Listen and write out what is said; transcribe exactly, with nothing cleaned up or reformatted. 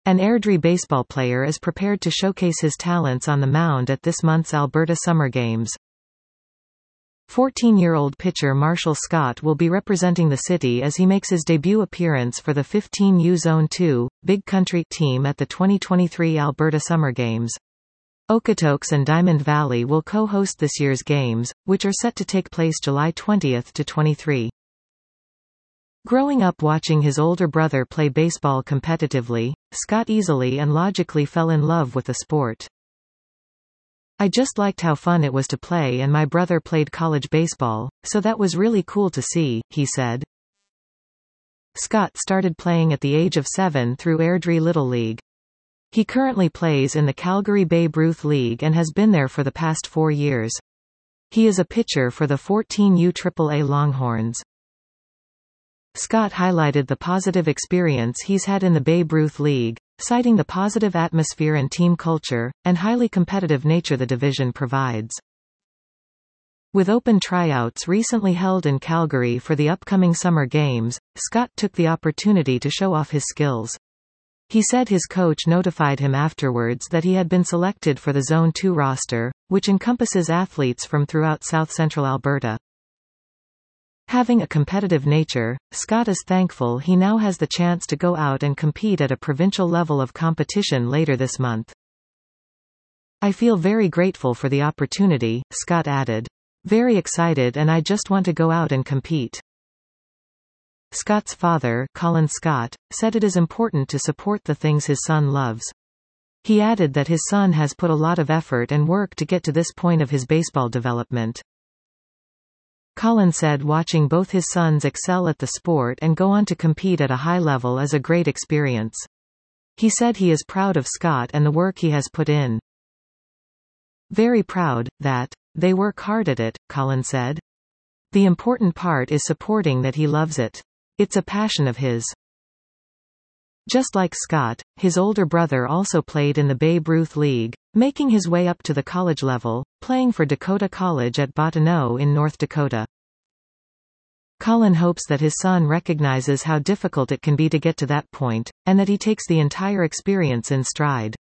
An Airdrie baseball player is prepared to showcase his talents on the mound at this month's Alberta Summer Games. fourteen-year-old pitcher Marshall Scott will be representing the city as he makes his debut appearance for the fifteen U Zone two, Big Country team at the twenty twenty-three Alberta Summer Games. Okotoks and Diamond Valley will co-host this year's games, which are set to take place July twentieth to twenty-third. Growing up watching his older brother play baseball competitively, Scott easily and logically fell in love with the sport. I just liked how fun it was to play, and my brother played college baseball, so that was really cool to see, he said. Scott started playing at the age of seven through Airdrie Little League. He currently plays in the Calgary Babe Ruth League and has been there for the past four years. He is a pitcher for the fourteen U triple A Longhorns. Scott highlighted the positive experience he's had in the Babe Ruth League, citing the positive atmosphere and team culture, and highly competitive nature the division provides. With open tryouts recently held in Calgary for the upcoming Summer Games, Scott took the opportunity to show off his skills. He said his coach notified him afterwards that he had been selected for the Zone two roster, which encompasses athletes from throughout south-central Alberta. Having a competitive nature, Scott is thankful he now has the chance to go out and compete at a provincial level of competition later this month. I feel very grateful for the opportunity, Scott added. Very excited, and I just want to go out and compete. Scott's father, Colin Scott, said it is important to support the things his son loves. He added that his son has put a lot of effort and work to get to this point of his baseball development. Colin said watching both his sons excel at the sport and go on to compete at a high level is a great experience. He said he is proud of Scott and the work he has put in. Very proud that they work hard at it, Colin said. The important part is supporting that he loves it. It's a passion of his. Just like Scott, his older brother also played in the Babe Ruth League, making his way up to the college level, playing for Dakota College at Bottineau in North Dakota. Colin hopes that his son recognizes how difficult it can be to get to that point, and that he takes the entire experience in stride.